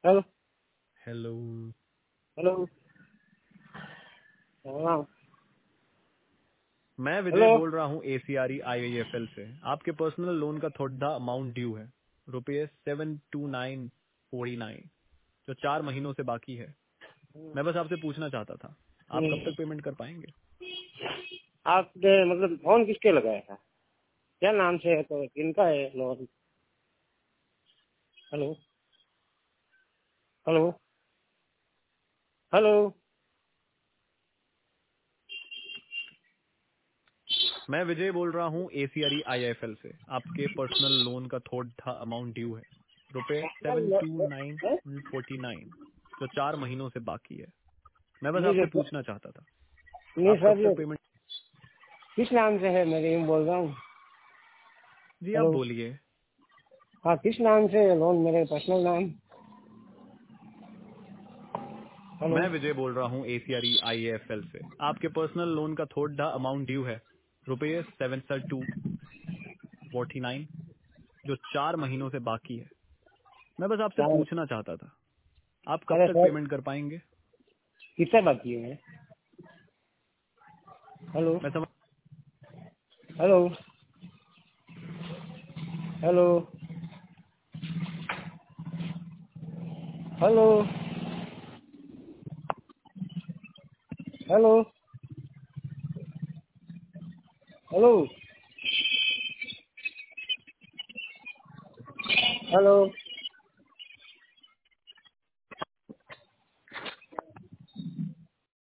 Hello hello. Hello. हाँ। मैं विजय hello. बोल रहा हूँ ACRE IIFL से। आपके पर्सनल लोन का थोड़ा अमाउंट ड्यू है, ₹72949, जो 4 महीनों से बाकी है। मैं बस आपसे पूछना चाहता था, आप कब तक पेमेंट कर पाएंगे? आपने मतलब फोन किसके लगाया था? क्या नाम से है? तो किनका है लोन? Hello hello hello. मैं विजय बोल रहा हूँ ACRE IIFL से। आपके पर्सनल लोन का थोड़ा अमाउंट ड्यू है, ₹72949, जो 4 महीनों से बाकी है। मैं बस नहीं आपसे सर, पूछना चाहता था, नहीं आप कब सर, ये तक पेमेंट? किस नाम से है? मैं रीम बोल रहा हूँ। जी आप हेलो। बोलिए। हाँ, किस नाम से है लोन? मेरे पर्सनल नाम। हेलो। मैं विजय बोल रहा हूँ ACRE IAFL से। आपके पर्सनल लोन का थोड़ा अमाउंट ड्यू है, ₹70249, जो 4 महीनों से बाकी है। मैं बस आपसे चार। पूछना चाहता था, आप कब अरे तक सर, पेमेंट कर पाएंगे? कितना बाकी है? हेलो मैं समझ। Hello hello hello hello hello hello.